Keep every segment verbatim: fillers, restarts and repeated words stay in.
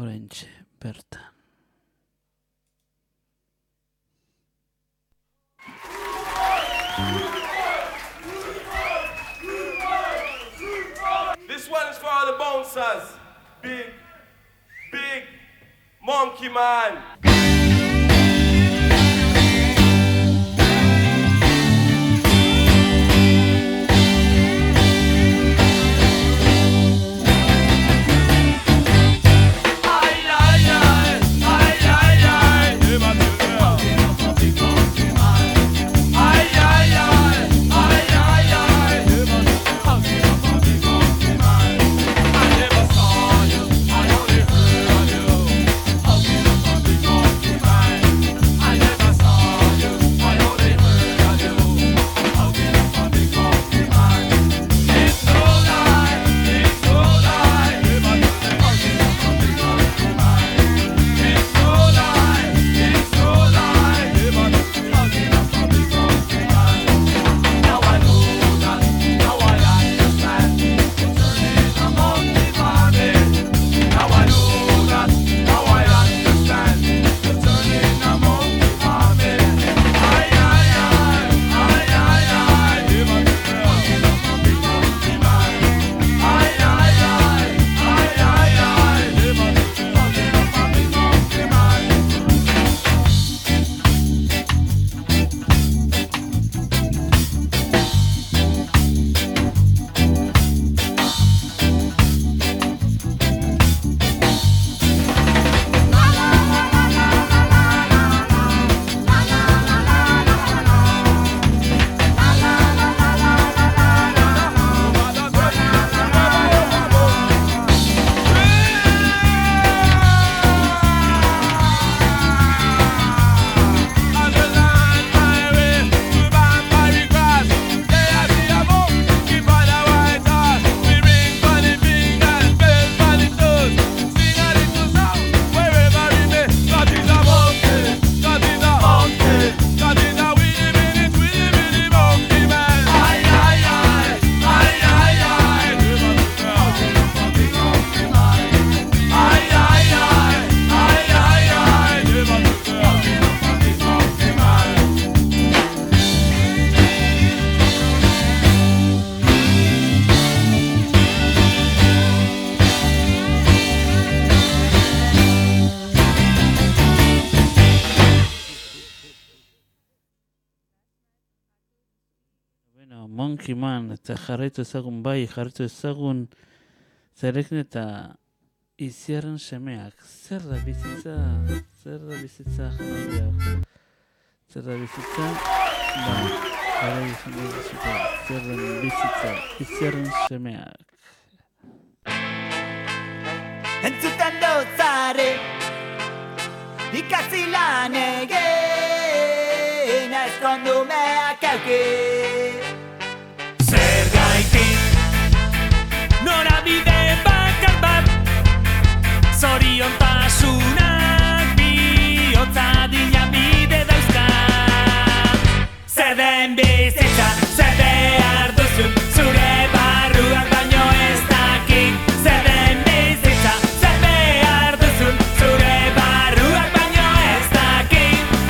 oraintxe bertan. This one is for all the bouncers. Big, big monkey man. Monkey Man, eta jarraitu ezagun bai, jarraitu ezagun zerekin eta iziarren semeak. Zer da bizitza, zer da bizitza, janaldiak. Zer da bizitza, bai, gara izan da bizitza, zer da bizitza, iziarren semeak. Entzuten dotzare, ikasi lan egin, ezkondu meak auki. Norabide bakar bat, zoriontasunak bihotza dinamide dauzka. Zer den bizitza, zer behar duzun, zure barruak baino ez dakit. Zer den bizitza, zer behar duzun, zure barruak baino ez dakit.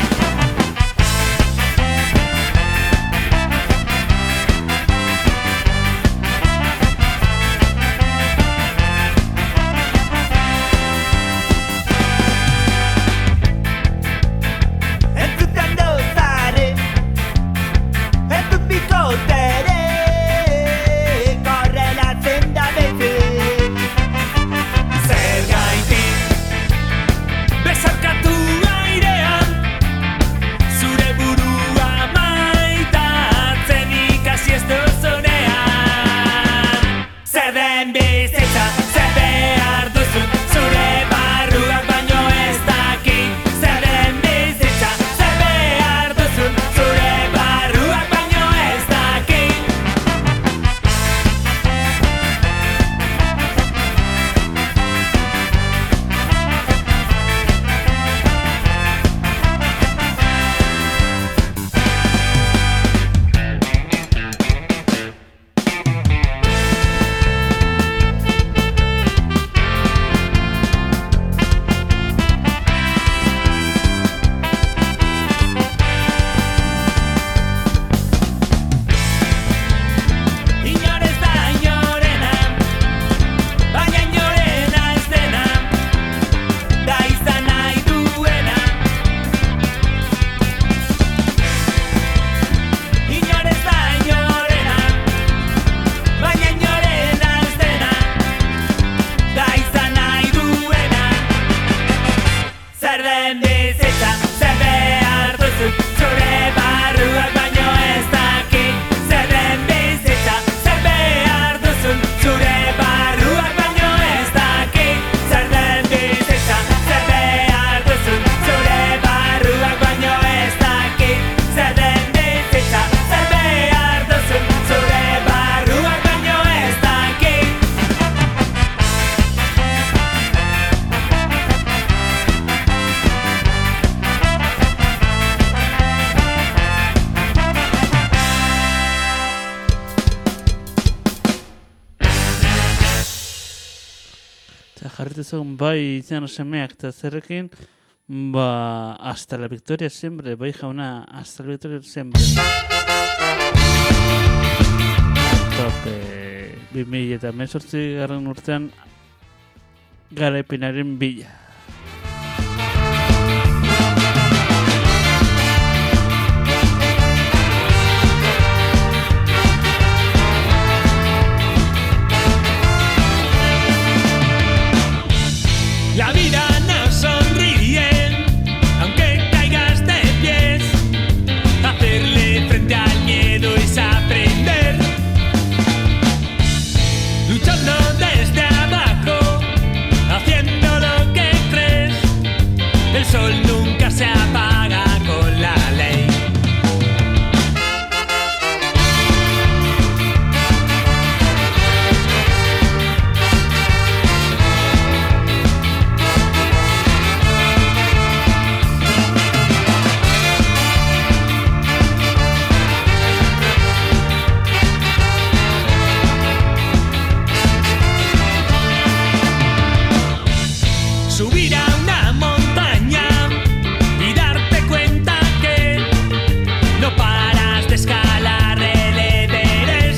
Eta jarritu zegoen bai izan semeak eta zerrekin, ba, hasta la victoria siempre, bai jauna, hasta la victoria siempre. Tope, bi mila eta hemezortzi garren urtean, garaipenaren bila. La vida nos sonríe, aunque caigas de pies. Hacerle frente al miedo es aprender. Luchando desde abajo, haciendo lo que crees. El sol nunca se apaga con la ley. Subir a una montaña y darte cuenta que no paras de escalar el Everest.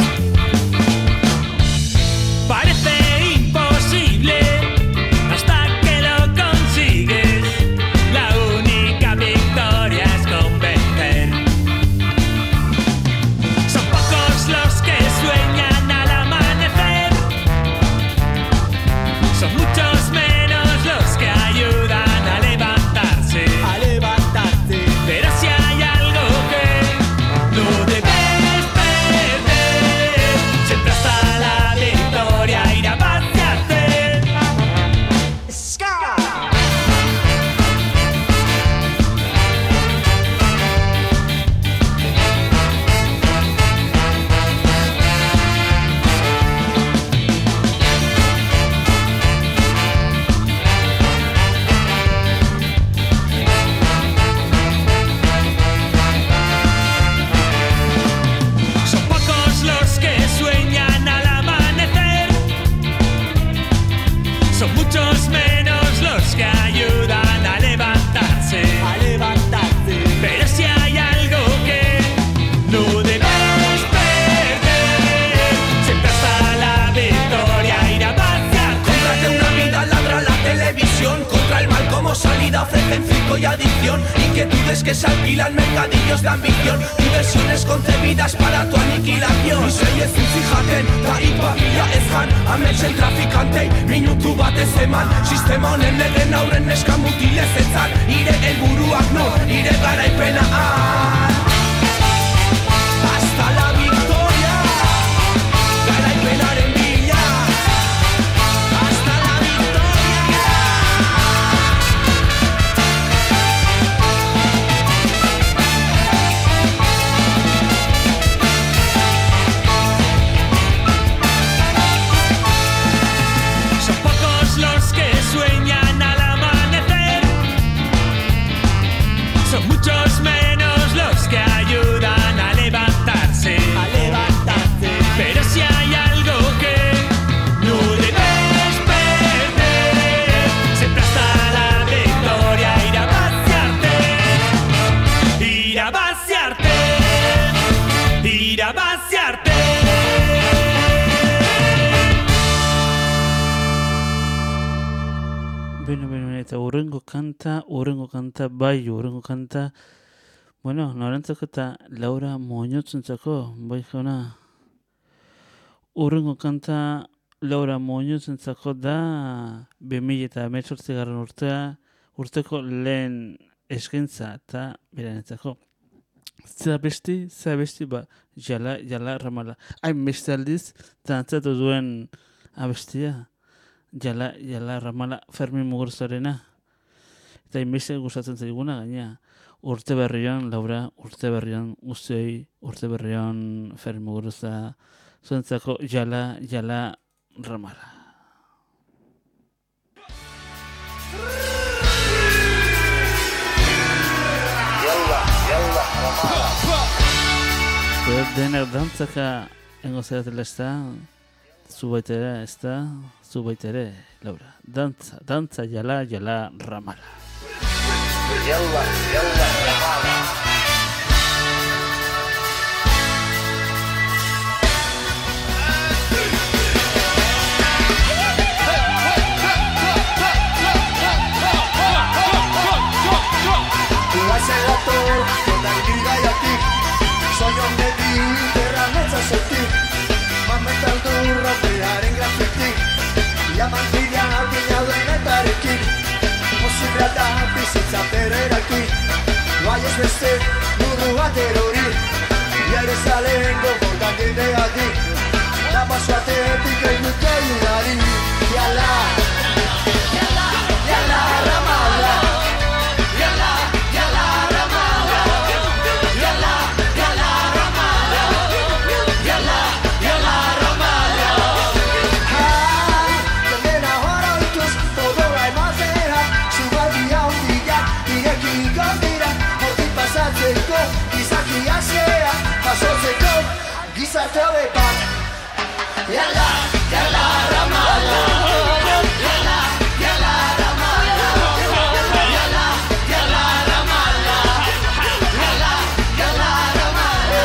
Parece imposible hasta que lo consigues. La única victoria es convencer. Son pocos los que sueñan al amanecer. Son muchos menos los que ayudan a levantarse, a levantarse. Pero si hay algo que no debes perder, siempre hasta la victoria ir a vaciarte. ¡Ska! Son pocos los que sueñan al amanecer. Son muchos menos los que ayudan a levantarse, a levantarse. Pero si hay algo que no debes perder, siempre hasta la victoria ir a vaciarte. Cómprate una vida, ladra la televisión. Contra el mal como salida ofrecen circo y adicción. Inquietudes que se alquilan, mercadillos de ambición. Diversiones concebidas para tu aniquilación. Misei ezin zijaten, ta ipapia ez jan. Ametsen trafikantei, minutu batez eman. Sistema honen lehen aurren neska mutilez etzan. Ire helburuak no, ire garaipena han. Hasta la victoria, garaipenaren bila. Hasta la victoria. Son pocos los que sueñan al amanecer. Son muchos menos los que ayudan a levantarse, a levantarse. Pero si hay algo que no debes perder, siempre hasta la victoria ir a vaciarte, ir a vaciarte, ir a vaciarte. Beno, beno, eta urrengo kanta, urrengo kanta, bai, urrengo kanta, bueno, norentzako eta Laura Muñozentzako, bai jauna. Urrengo kanta Laura Muñozentzako da bi mila eta hemezortzi garren urtea, urteko lehen eskaintza eta beranentzako. Zera besti, zera besti, ba, jala, jala, ramala. Hain beste aldiz, tantzatu duen abestia. Jala, jala, ramala, Fermin Muguruzarena. Eta inbeste gustatzen zaiguna, gaina. Urte berrian, Laura, urte berrian, guztioi, urte berrian, Fermin Muguruza, zuentzako, jala, jala, ramala. Denak dantzaka engo zeratela ez da, zu baitere, ez da, zu baitere, Laura. Dantza, dantza, jala, jala, ramala. Yalla, yalla, ramala. Soion beti derrametza zetik Mametan du rapearen grafitik Iaman dira bina denetarekin Posiblea da bizitza bererakin Bai ez beste nurru bat erori Iare zalen gogotan gendeatik Da paso atetik egin dute unari Yala, yala, yala, ramala Yala, yala, ramala Yala, yala, ramala Yala, yala, ramala Ah, también ahora oituz Todoa emazera Zugarria hundiak Irekiko dira Hortik pasatzeko Gizaki asea Pasotzeko Gizarte hobe bat Yala, yala, ramala Yala, yala, ramala Yala, yala, ramala Yala, yala, ramala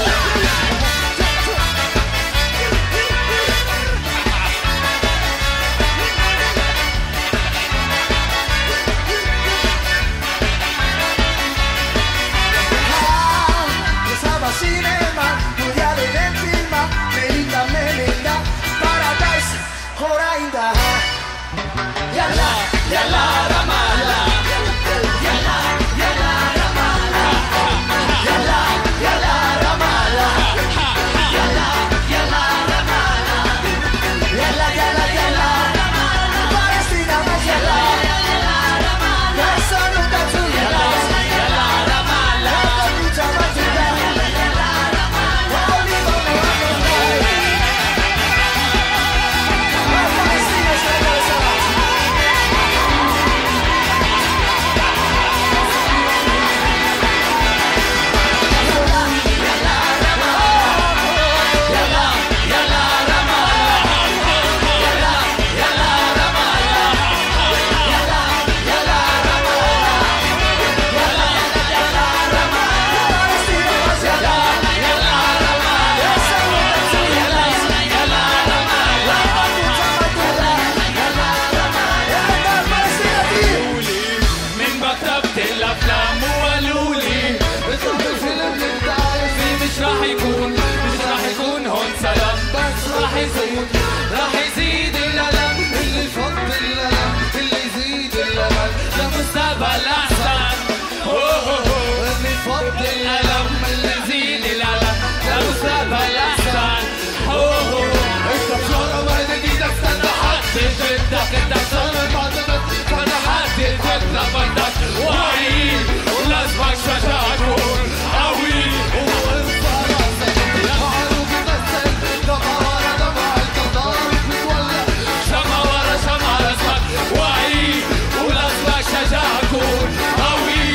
Ah, Ezaba zinema Gudiaren filma Merita, melinda Paradise Orain da Yala, yala, ramala Yala, yala, ramala Yala, yala, ramala Yala, yala, ramala Yala, yala, yala Palestina más yala Eso nunca tu yala Yala, ramala La lucha más yala Yala, ramala Olivo no vamos a Palestina es la cabeza من بكتبت الافلام وقالوا لي مش راح يكون مش راح يكون هون سلام بس راح يزيد راح يزيد الالم اللي يفض الالم اللي يزيد الامل لمستقبل احسن اللي يفض الالم اللي يزيد الالم لمستقبل احسن انت بشارة ورد ايدك استنى حد جدك انت بشارة بعد استنى حد جدك بدك وعيد ولازمك شجاع كون قوي شمع ورا شمع لازمك وعيد ولازمك شجاع كون قوي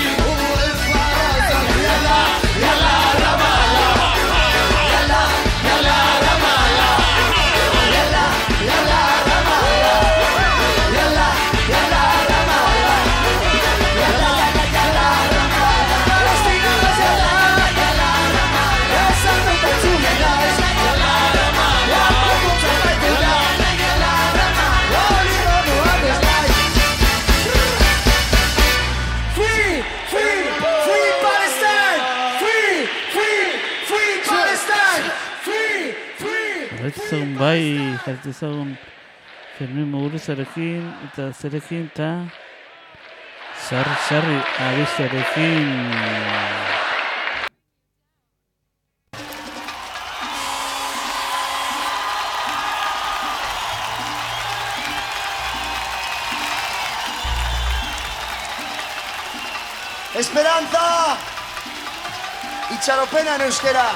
يلا يلا رمالة يلا يلا رمالة يلا يلا رمالة يلا يلا رمالة يلا يلا رمالة Palestina más yala Yala, ramala Eso nunca tu yala Yala, ramala La lucha más yala Yala, ramala Olivo no hables like Free, free, free Palestine Free, free, free Palestine Free, free Jarraitu bai, jarraitu zagun Fermin Muguruzarekin eta zerekin eta sarri, sarri, abistarekin. Esperanza Itxaropena en euskera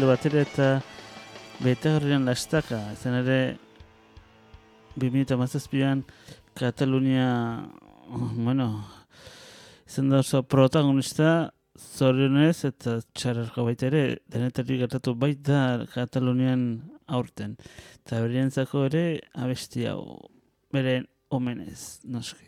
batera eta Betagarrian lastaka, zen ere bi mila hamazazpian Katalunia, bueno, izan da oso protagonista, zorionez eta txarrarko baita ere, denetarik gertatu baita Katalunian aurten. Eta berientzako ere abesti hau, beren omenez, noski.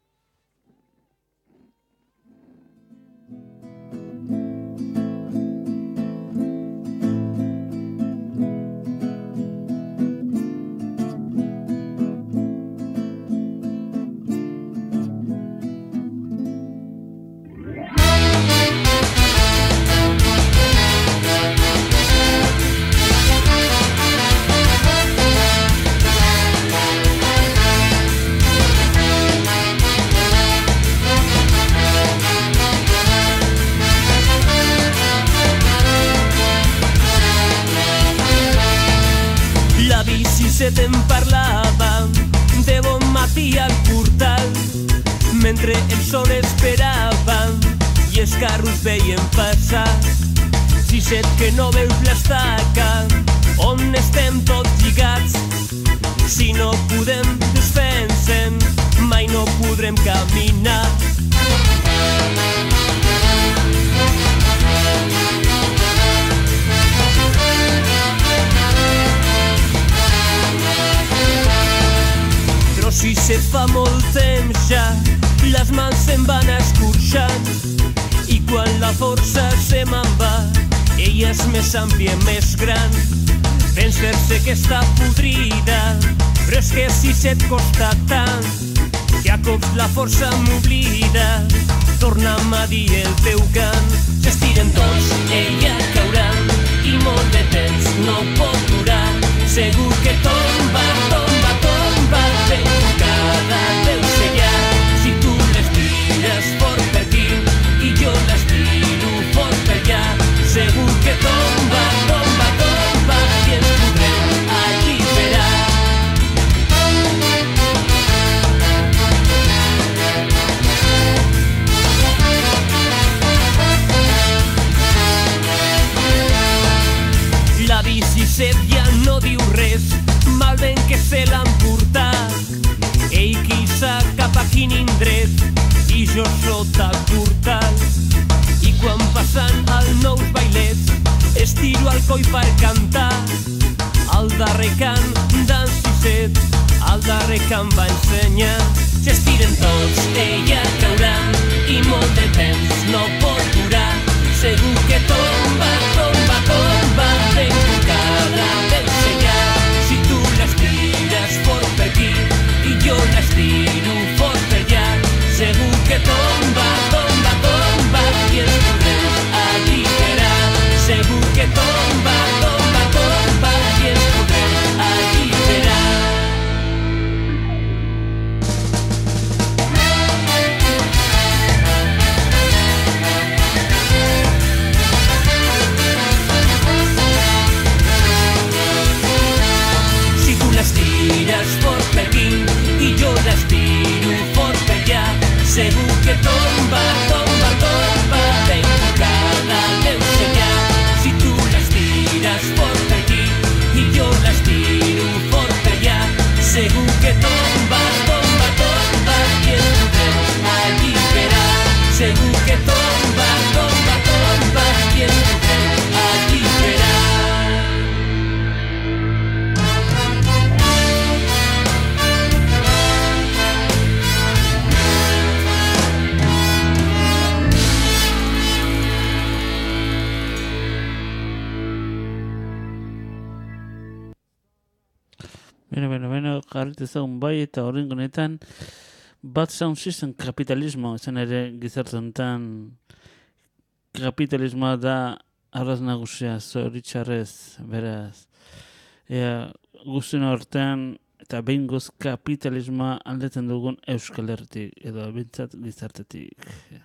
Se te'n parlava de bon matí al portal mentre el sol esperava i els carros veien passar. Si set que no veus l'estaca on estem tots lligats, si no podem desfer-se'n mai no podrem caminar. Però si se fa molt temps ja, les mans se'n van escorxant i quan la força se me'n va, ella és més àmplia i més gran. Vens fer-se que està podrida, però és que si se't costa tant, que a cops la força m'oblida, torna'm a dir el teu cant. S'estiren tots, ella cauran, i molt de temps no pot durar. Segur que tomba, tomba, tomba, ben tocada deu ser ja. Si tu l'estires fort per aquí i jo l'estiro fort per allà, segur que tomba, tomba, tomba i ens podrem alliberar. La bici set ja no diu res, mal ben que se l'han portat. Ell quissa cap a quin indret i jo sota el portal. I quan passen els nous bailets estiro el coll per cantar. Al darrer cant d'en Sisset, al darrer cant va ensenyar. S'estiren tots, ella cauran i molt de temps no pot durar. Segur que tomba, tomba, tomba, ben tocada deu ser ja. Si tu l'estires fort per aquí i jo l'estiro fort per allà, segur que tomba, tomba, tomba i ens podrem alliberar. Segur que tomba, tomba, tomba i ens podrem alliberar. Si tu l'estires fort per aquí i jo l'estiro fort per allà, segur que tomba, tomba, tomba, ben tocada deu ser ja. Si tu l'estires fort per aquí i jo l'estiro fort per allà, segur que tomba, tomba, tomba i ens podrem alliberar. Segur que tomba, tomba, tomba i ens podrem alliberar. Beno, beno, beno, jarrit ezagun bai eta horren honetan Bad Sound System kapitalismo, ezen ere gizarte honetan kapitalismoa da arraz nagusia, zoritxarrez, beraz. Ea, guztien horretan eta behingoz kapitalismoa aldetzen dugun Euskal Herritik, edo bintzat gizartetik.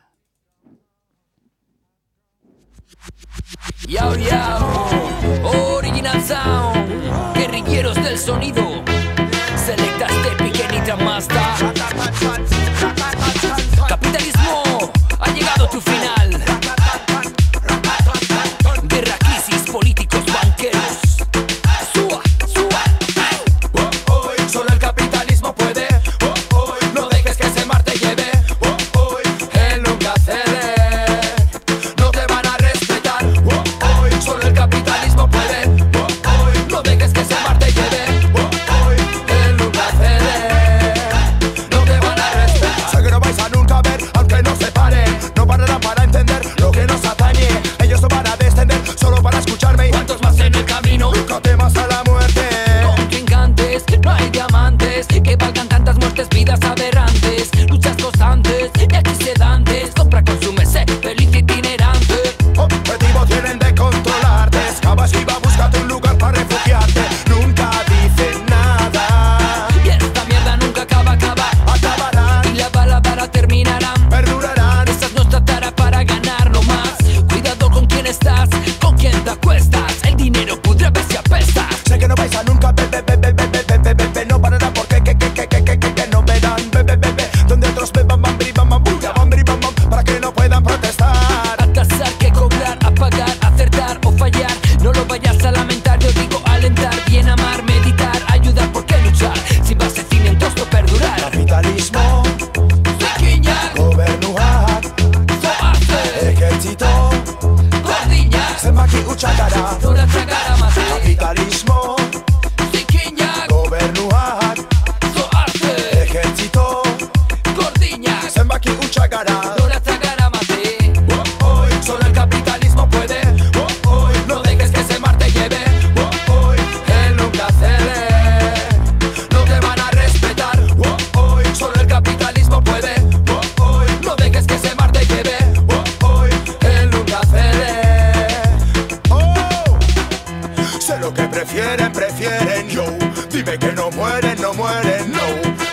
Yao, yao, original sound, guerrilleros del sonido, selectaste pequeñita Mazda. Capitalismo, ha llegado tu final. Guerra, crisis, políticos,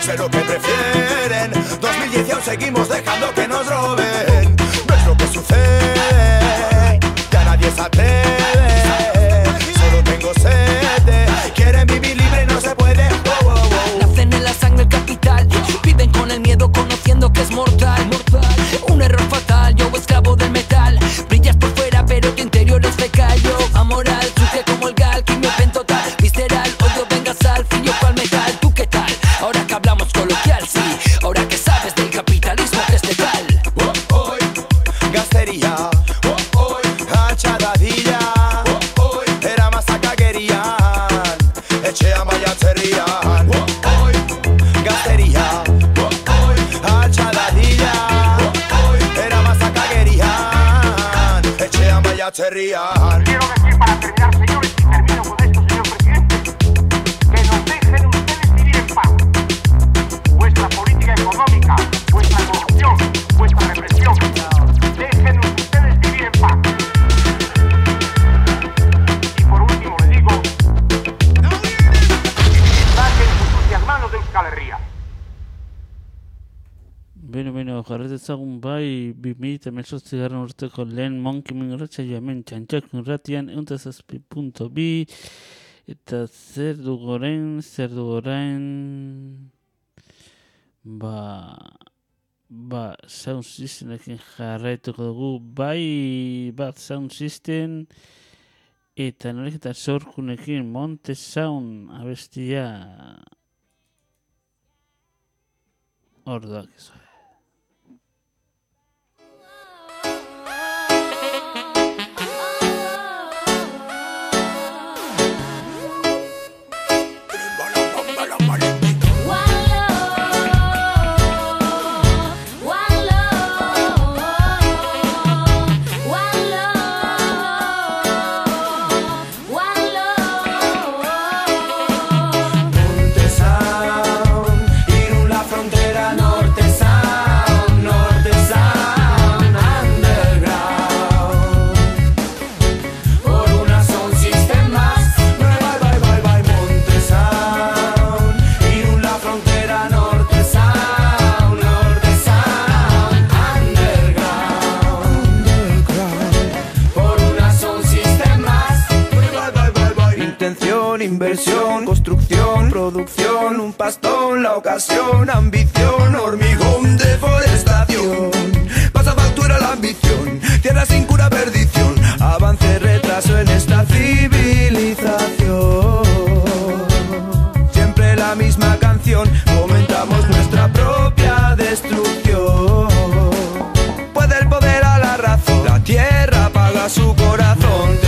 sé lo que prefieren. dos mil diez y aún seguimos dejando que nos roben. ¿Ves lo que sucede? Ya nadie se atreve. Solo tengo sed. Quieren vivir libre y no se puede. Wow, wow, wow. Nacen en la sangre el capital. Viven con el miedo conociendo que es mortal. Un error fatal, yo esclavo del metal. Brillas por fuera pero tu interior es fecal. Yo amoral, sucia como el gal. Quimio total, visceral, odio venga sal. Frío pa'l metal, ¿tú qué tal? Ahora que hablamos coloquial, sí. Ahora que sabes del capitalismo que es letal. Oh, oh, gastería. Oh, oh, hachadadilla. Oh, oh, era más a caguerían. Eche a mayaterían. Oh, oh, gastería. Oh, oh, hachadadilla. Oh, oh, era más a caguerían. Eche a mayaterían. Quiero decir para terminar, señores, y termino con esto, señor presidente, que nos dejen ustedes vivir en paz. Vuestra política económica, vuestra corrupción, vuestra represión, dejen ustedes vivir en paz. Y por último le digo, saquen sus sucias manos de Euskal Herria. Beno, beno, jarret ezagun bai bi mila hemezortzigarren urteko lehen Monkimen irratsaioa hemen Txantxakun irratian ehun eta zazpi puntu bi. Eta zer dugu orain, zer dugu orain... Ba... Ba, sound systemekin jarraituko dugu. Bai, bat sound system... Eta norik eta sorkunekin Monte Sound abestia... Orduak ez. Inversión, construcción, producción, un pastón, la ocasión, ambición, hormigón, deforestación, pasa factura la ambición, tierra sin cura, perdición, avance, retraso en esta civilización. Siempre la misma canción, fomentamos nuestra propia destrucción. Puede el poder a la razón, la tierra apaga su corazón.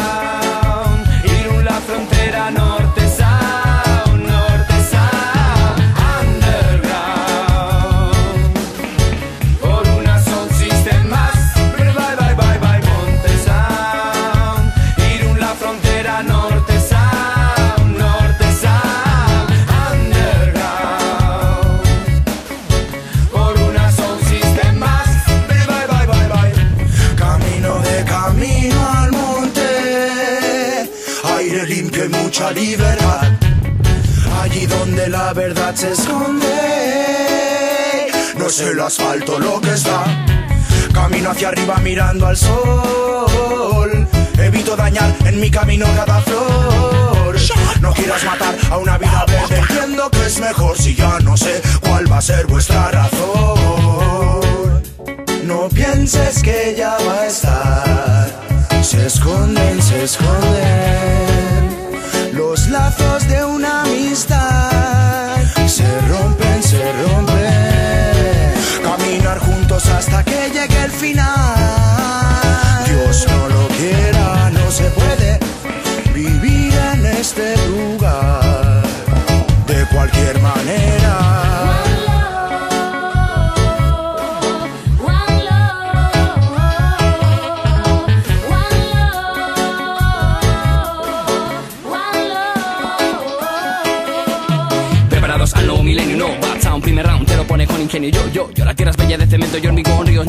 Frontera norte sound, norte sound, underground. Por una sound system más, bye bye bye bye Monte Sound. Irún la frontera norte sound, norte sound, underground. Por una sound system más, bye bye bye bye bye. Camino de camino al monte. Aire limpio y mucha libertad, allí donde la verdad se esconde. No es el asfalto lo que está. Camino hacia arriba mirando al sol. Evito dañar en mi camino cada flor. No quieras matar a una vida verde. Entiendo que es mejor si ya no sé cuál va a ser vuestra razón. No pienses que ya va a estar. Se esconden, se esconden los lazos de una amistad. Se rompen, se rompen. Caminar juntos hasta que llegue el final. Dios no lo quiera, no se puede vivir en este lugar de cualquier manera. Al nuevo milenio, no, bad sound, primer round, te lo pone con ingenio. Yo, yo, yo, la tierra es bella de cemento y hormigón, ríos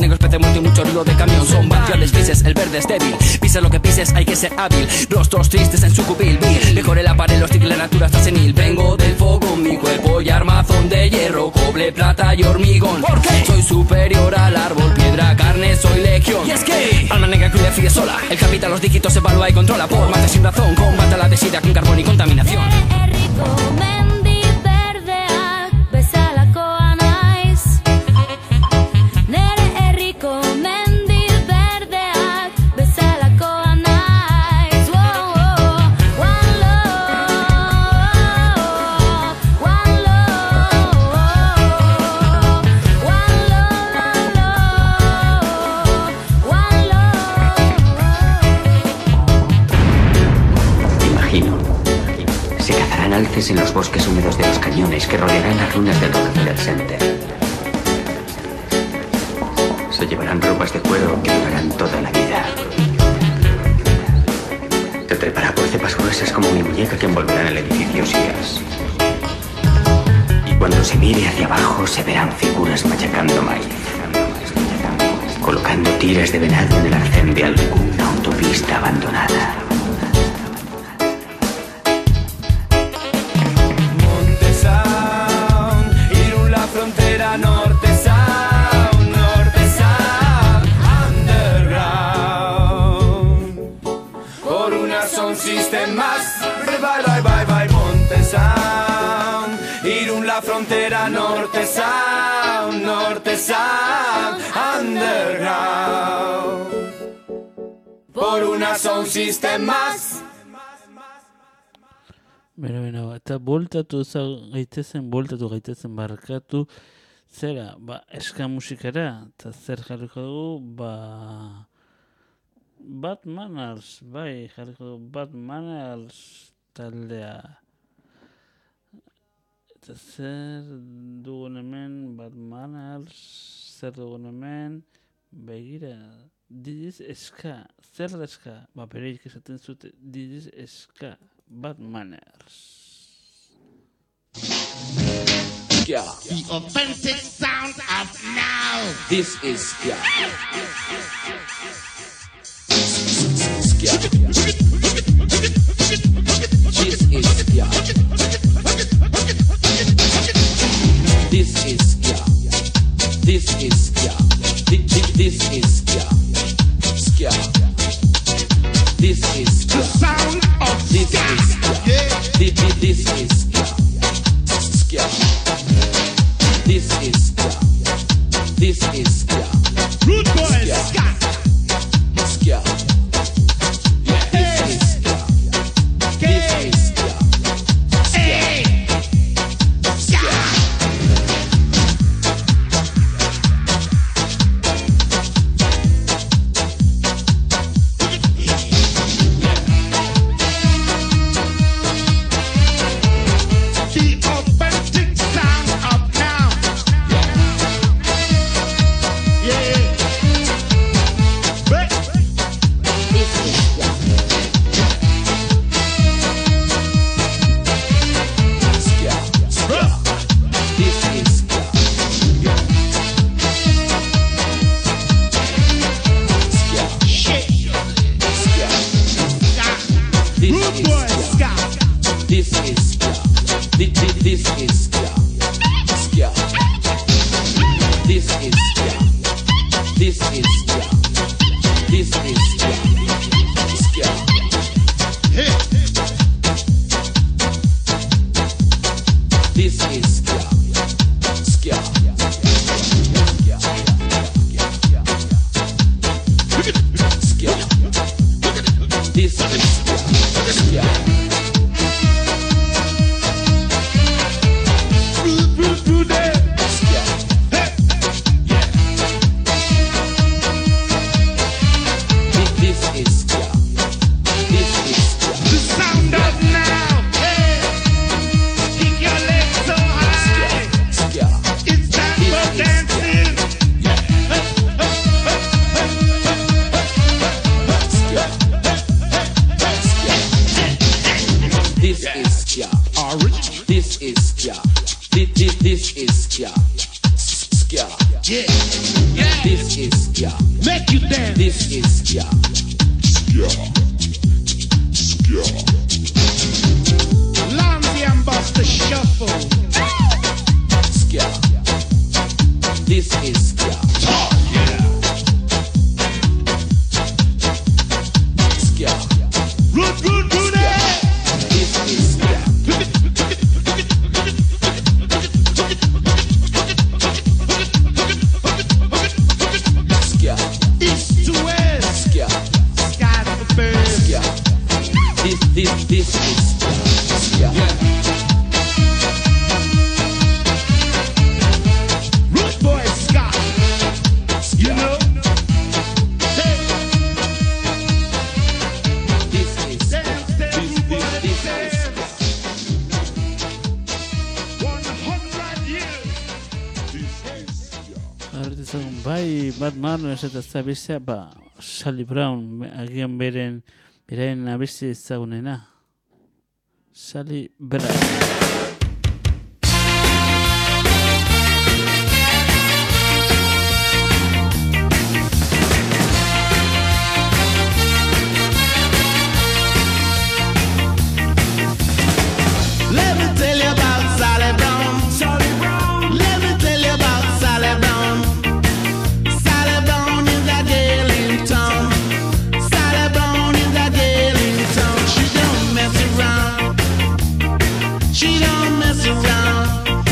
camión. Son variables grises, el verde es débil. Pisa lo que pises, hay que ser hábil. Rostros tristes en su cubil. Mejore la pared, los tic, la natura está senil. Vengo del fogón, mi cuerpo y armazón de hierro, cobre, plata y hormigón. ¿Por qué? Soy superior al árbol, piedra, carne, soy legión. Y es que alma negra cruda fríe sola. El capital los dígitos evalúa y controla. Por mate sin razón, combata la desida con carbón y contaminación. Alces en los bosques húmedos de los cañones que rodearán las ruinas del Rockefeller Center. Se llevarán ropas de cuero que durarán toda la vida. Te trepará por cepas gruesas como mi muñeca que envolverán el edificio Sears. Y cuando se mire hacia abajo se verán figuras machacando maíz, colocando tiras de venado en el arcén de alguna autopista abandonada. Frontera norte sound, norte sound, underground. Por una sound system más, bye bye bye bye Monte Sound. Irún la frontera norte sound, norte sound, underground. Por una sound system más. Bera, bera, eta boltatu gaitezen, boltatu gaitezen barkatu, zera, ba, eska musikara, eta zer jarriko dugu, ba, Bad Manners, bai, jarriko dugu, Bad Manners taldea. Eta zer dugun hemen, Bad Manners, zer dugun hemen, begira, didiz eska, zer da eska, ba, bereik esaten zute, didiz eska. Bad Manners. Yeah. The authentic sound of now. This is yeah. Yeah. This is yeah. This is yeah. This is yeah. This is yeah. Yeah. This is the sound of this ska. Is yeah. This, this is ska. Ska. This is ska. This is ska. Root boy ska. Ska. Yeah. This is ska. This is ska. Hey. Ska. This is yeah. Make you dance. This is ska. Ska. Ska. Lonzy and Buster Shuffle. Ska. This is ska. Oh yeah. Ska. Good, good, good. This is ska. East to west, ska. Sky to birds, ska. This, this, this is ska. Ska. Yeah. Root boy ska. Ska. You know. Hey. This is ska. This, this, this is ska. One hundred years. This is ska. Ahorita son bai bat marno eta zabizia ba Charlie Brown agian beren beren abesti ezagunena. Charlie Brown. Let me tell you about Sally Brown. Sally Brown. Let me tell you about Sally Brown. Sally Brown is a girl in town. Sally Brown is a girl in town. She don't mess around. She don't mess around.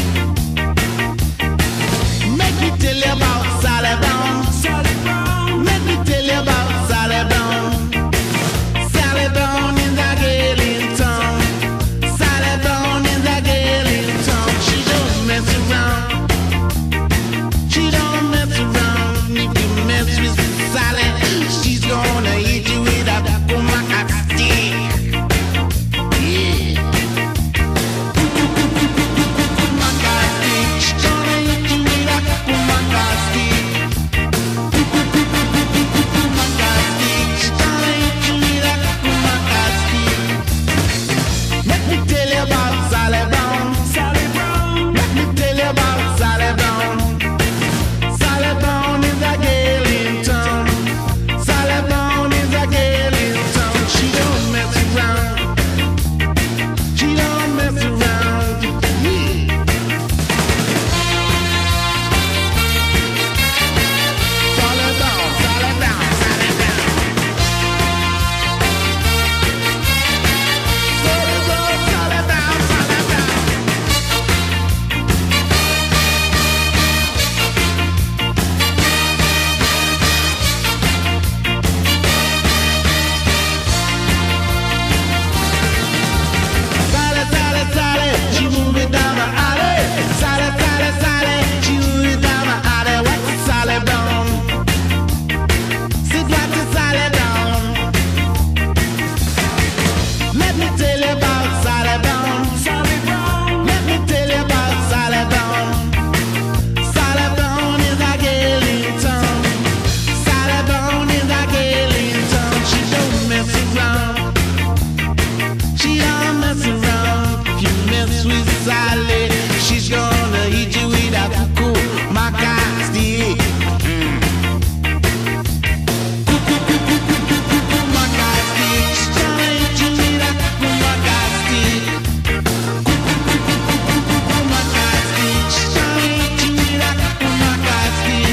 Make me tell you about Sally Brown. Sally Brown. Make me tell you about Sally Brown. Sally Brown is a girl in town. Sally Brown is a girl in town. She don't mess around. She don't mess around. If you mess with Sally, she's gonna hit you with a Kumaka stick. Yeah. Kumaka stick. She's gonna hit you with a Kumaka stick. Kumaka stick. She's gonna hit you with a Kumaka stick. Let me tell you about Sally Brown. Sally Brown. Let me tell you about Sally Brown. Sally Brown is a girl in town. Sally Brown is a girl in town. She don't mess around. She don't mess around. Yeah. Sally Brown, Sally Brown, Sally Brown. Sally Brown, Sally Brown, Sally Brown. Sally, Sally, Sally, she move it down the alley. Sally, Sally, Sally, she move it down the alley. What's Sally Brown? Sit back to Sally Brown. Let me tell you about Sally Brown. Sally Brown. Let me tell you about Sally Brown. Sally Brown is a girl in town. Sally Brown is a girl in town. She don't mess around. She don't mess around. If you mess with Sally, she's gonna hit you with a Kumaka stick. Mm. Kumaka stick. She's gonna hit you with a Kumaka stick. Kumaka stick. She's gonna hit you with a Kumaka stick.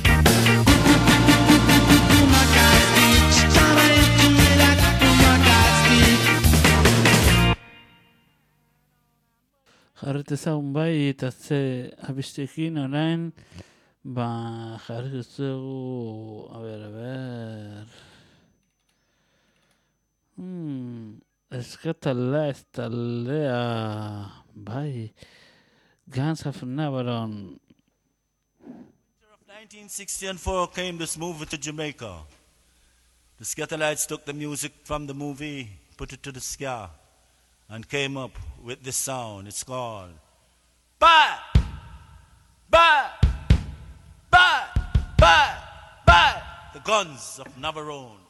Kumaka stick. She's gonna hit you with a Kumaka stick. Ahorita ezagun bai eta ze abestekin orain ba jarri zugu a ber, a ber. Hmm, eskatala ez taldea bai Guns of Navarone. nineteen sixty-four came this movie to Jamaica. The Scatterlights took the music from the movie, put it to the ska, and came up with this sound. It's called Bye! Bye! Bye! Bye! Bye! The Guns of Navarone.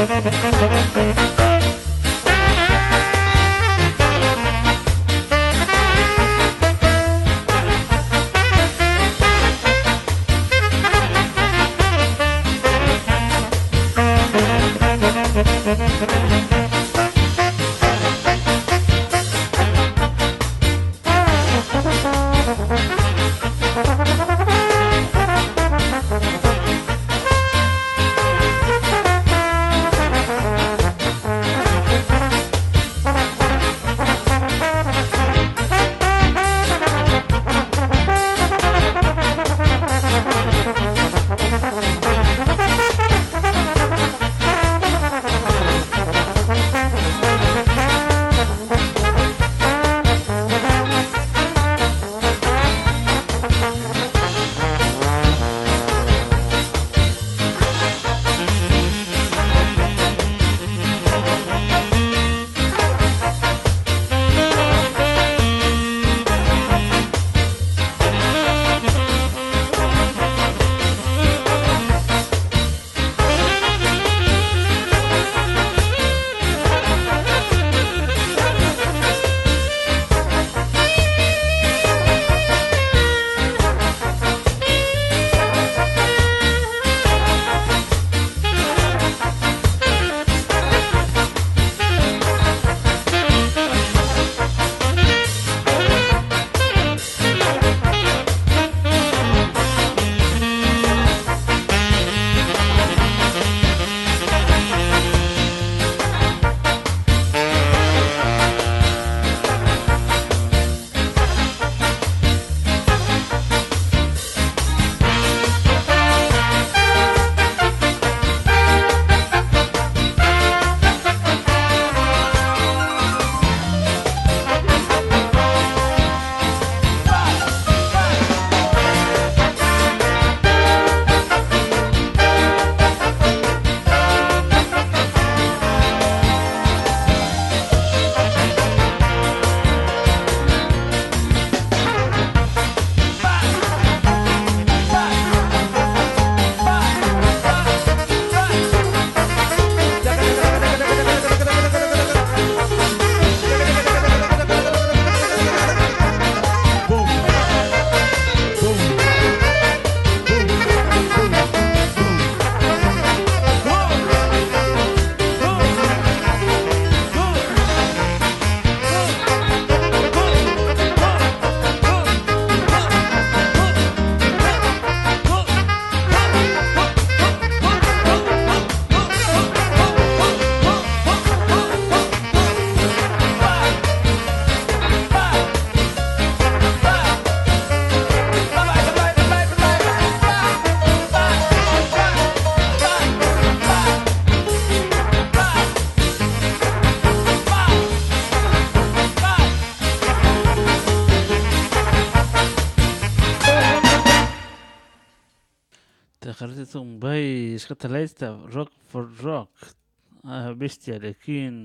תחרטת מומבאי, יש לך את הלייסטה, רוק פור רוק, הבסטיה לקין.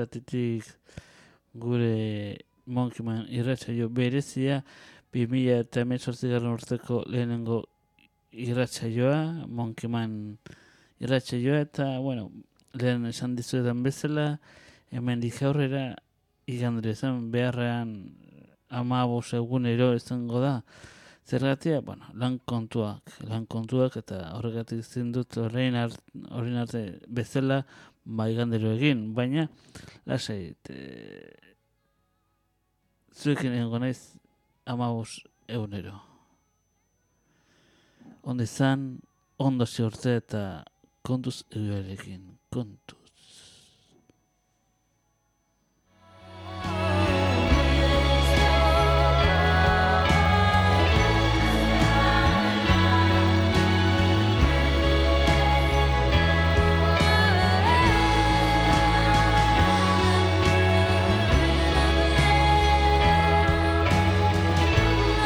irratitik gure Monkeyman irratsaio berezia bi mila hemezortzigarren urteko lehenengo irratsaioa, Monkeyman irratsaioa, eta, bueno, lehen esan dizuetan bezala, hemendik aurrera igandere zen beharrean hamabost egunero izango da. Zergatia, bueno, lan kontuak, lan kontuak, eta horregatik ezin dut orain art, orain arte bezala ba igandero egin, baina lasai, zuekin egongo naiz hamabost egunero. Ondo izan, ondo ziurte eta kontuz eguarekin, kontu.